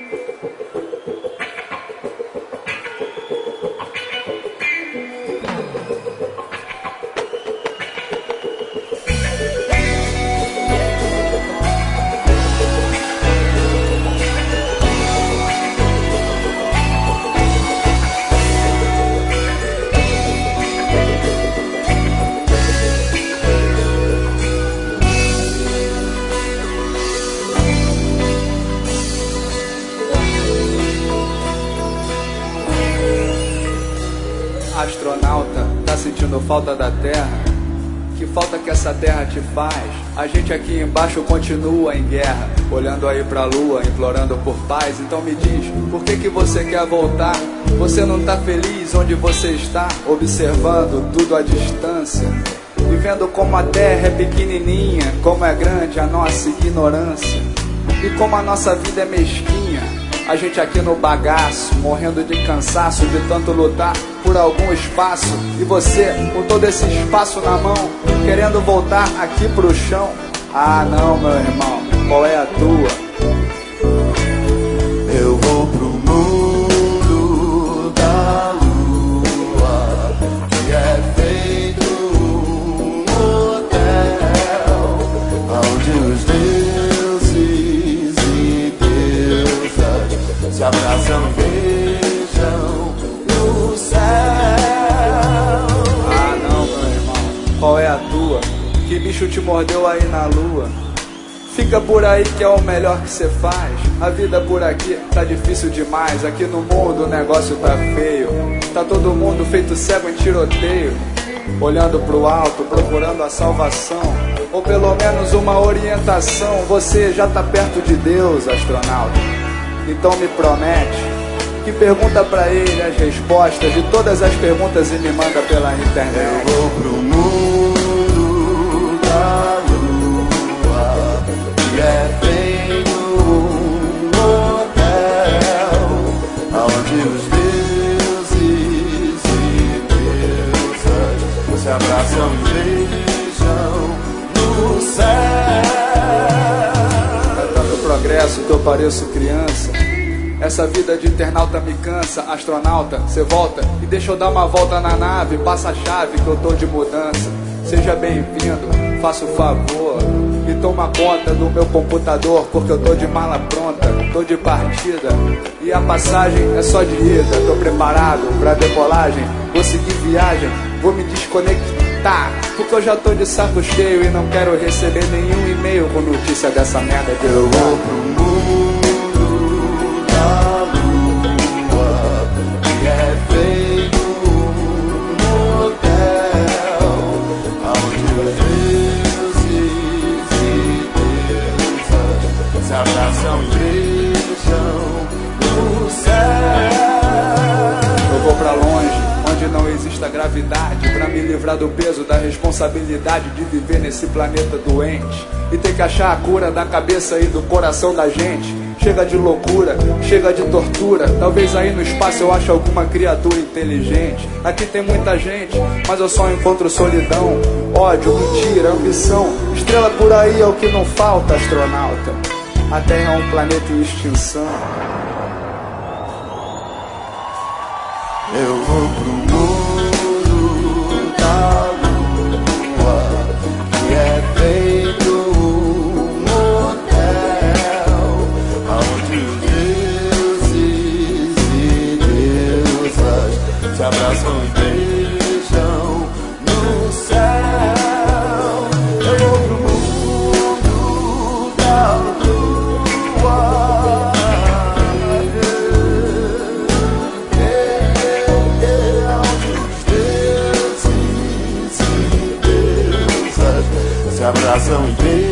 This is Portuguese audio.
Astronauta, tá sentindo falta da Terra? Que falta que essa Terra te faz? A gente aqui embaixo continua em guerra, olhando aí pra Lua, implorando por paz. Então me diz, por que você quer voltar? Você não tá feliz onde você está? Observando tudo à distância e vendo como a Terra é pequenininha, como é grande a nossa ignorância e como a nossa vida é mesquinha. A gente aqui no bagaço, morrendo de cansaço de tanto lutar por algum espaço. E você, com todo esse espaço na mão, querendo voltar aqui pro chão. Ah não, meu irmão, qual é a tua? Eu vou pro mundo da lua, que é feito um hotel, onde os deuses e deusas se abraçam e beijam no céu. Ah não, meu irmão, qual é a tua? Que bicho te mordeu aí na lua? Fica por aí que é o melhor que cê faz. A vida por aqui tá difícil demais. Aqui no mundo o negócio tá feio. Tá todo mundo feito cego em tiroteio, olhando pro alto, procurando a salvação, ou pelo menos uma orientação. Você já tá perto de Deus, astronauta. Então me promete que pergunta pra ele as respostas de todas as perguntas e me manda pela internet. Eu vou pro mundo da lua, que é feito um hotel, onde os deuses e deusas se abraçam e beijam no céu. É tanto progresso que eu pareço criança. Essa vida de internauta me cansa. Astronauta, cê volta e deixa eu dar uma volta na nave. Passa a chave que eu tô de mudança. Seja bem-vindo, faça o favor e toma conta do meu computador, porque eu tô de mala pronta, tô de partida e a passagem é só de ida. Tô preparado pra decolagem, vou seguir viagem, vou me desconectar, porque eu já tô de saco cheio e não quero receber nenhum e-mail com notícia dessa merda de Eu lugar. vou pro mundo da lua, que é feito um hotel, onde os deuses e deusas se abraçam e beijam no céu. Eu vou pra longe, onde não exista gravidade, pra me livrar do peso da responsabilidade de viver nesse planeta doente e ter que achar a cura da cabeça e do coração da gente. Chega de loucura, chega de tortura. Talvez aí no espaço eu ache alguma criatura inteligente. Aqui tem muita gente, mas eu só encontro solidão, ódio, mentira, ambição. Estrela por aí é o que não falta, astronauta. A Terra é um planeta em extinção. Eu vou pro mundo da lua, que é feito um hotel, onde os deuses e deusas se abraçam e beijam no céu. Eu vou pro mundo da lua, se abraçam e beijam.